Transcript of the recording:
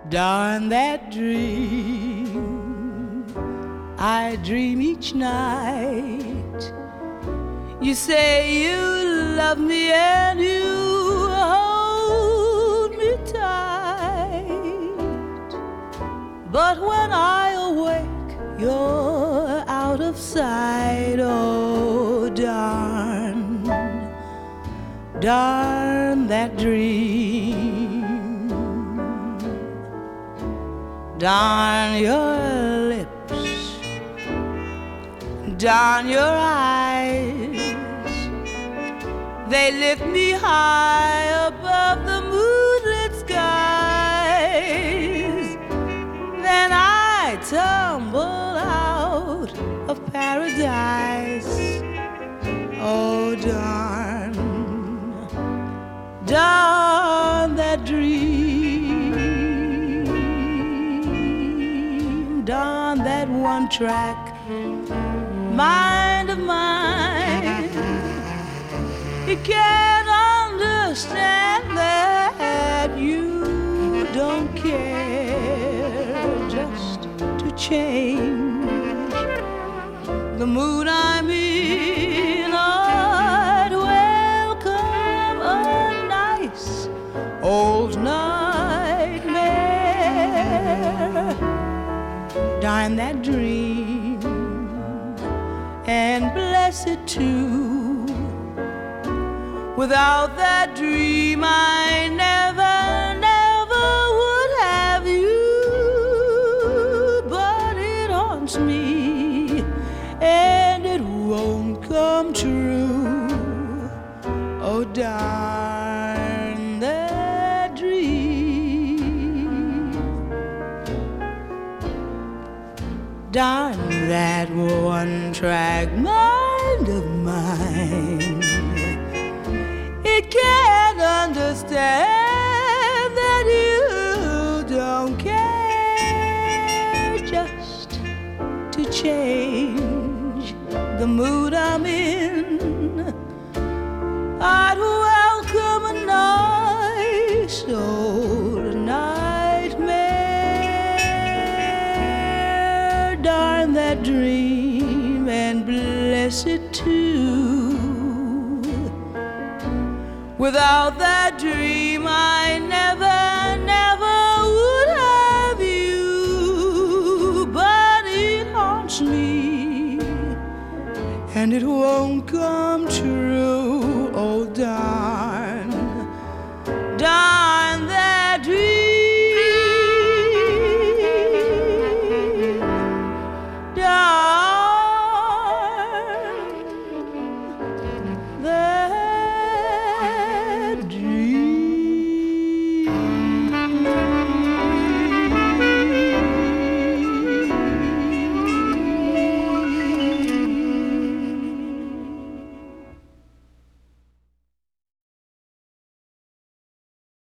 Darn that dream I dream each night. You say you love me and you hold me tight, but when I awake you're out of sight. Oh, darn, darn that dream. Darn your lips, darn your eyes. They lift me high above the moonlit skies. Then I tumble out of paradise. Oh, darn, darn that dream. Darn that one track mind of mine. It can't understand that you don't care just to change the mood I'm in. I'd welcome a nice old nightmare. Darn that dream, and bless it too. Without that dream I never, never would have you. But it haunts me and it won't come true. Oh, darn that dream. Darn that one-track mind of mine. It can't understand that you don't care just to change the mood I'm in. I'd welcome a nice old nightmare. Darn that dream and bless it too. Without that dream I never, never would have you. But it haunts me and it won't come